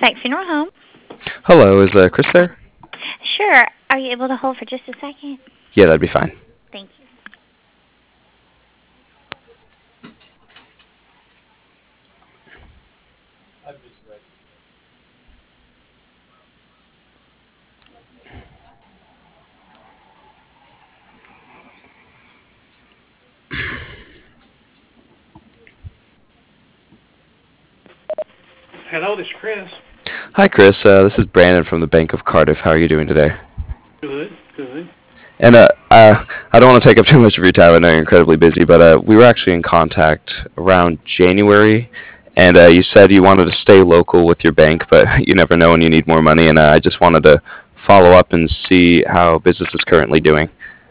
Sykes Funeral Home. Hello, is Chris there? Sure. Are you able to hold for just a second? Yeah, that'd be fine. Thank you. Hello, this is Chris. Hi, Chris. This is Brandon from the Bank of Cardiff. How are you doing today? Good, good. And I don't want to take up too much of your time. I know you're incredibly busy, but we were actually in contact around January, and you said you wanted to stay local with your bank, but you never know when you need more money. And I just wanted to follow up and see how business is currently doing.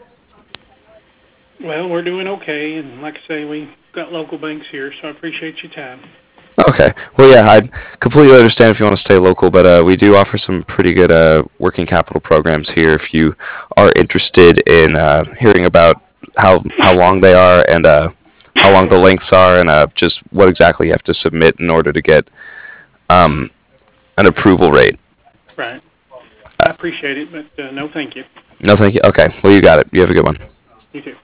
Well, we're doing okay, and like I say, we got local banks here, so I appreciate your time. Okay. Well, yeah, I completely understand if you want to stay local, but we do offer some pretty good working capital programs here if you are interested in hearing about how long they are and how long the lengths are and just what exactly you have to submit in order to get um, an approval rate. Right. Uh, I appreciate it, but no, thank you. no, thank you. Okay. Well, you got it. You have a good one. You too.